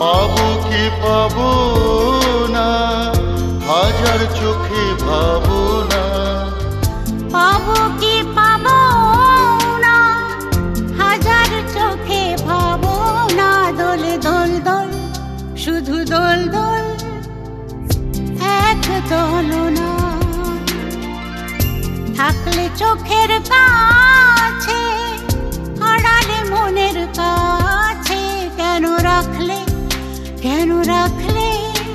পাবো কি পাবো না, হাজার চোখে ভাবো না। পাবো কি পাবো না, হাজার চোখে ভাবো না। দোলে দোল দোল, শুধু দোল দোল, এক দোলনা। থাকলে চোখের কাছে, আড়ালে মনের কাছে, কেন রাখলে, কেন রাখলে,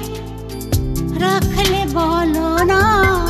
রাখলে বলো না।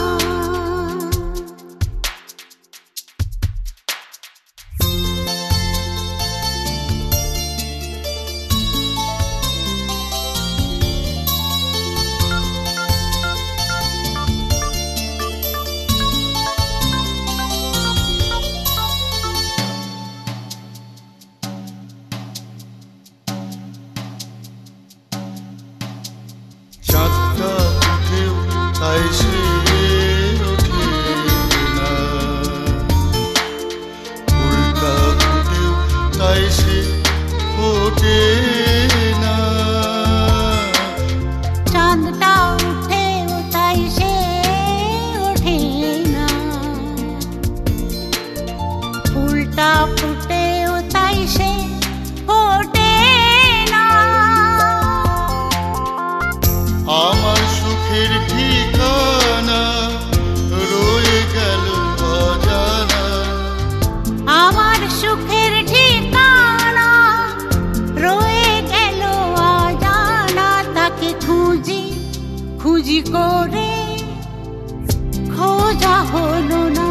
চাঁদটা উঠেও তাই সে ওঠে না, ফুলটা ফুটেও তাই সে ফোটে না। চাঁদটা উঠেও তাই সে ওঠে না, ফুলটা ফুটেও তাই সে ফোটে না। আমার সুখের ঠিকানা রয়ে গেল অজানা, আমার সুখের ঠিকানা রয়ে গেল অজানা। তাকে খুঁজি খুঁজি করে খোঁজা হলো না।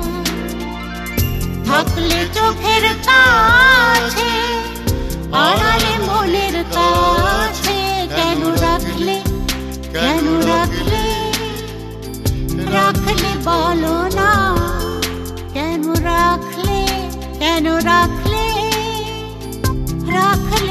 থাকলে চোখের কাছে, আড়ালে মনের কাছে, কেন রাখলে, কেন রাখলে, রাখলে বলো না। কেন রাখলে, কেন রাখলে, রাখলে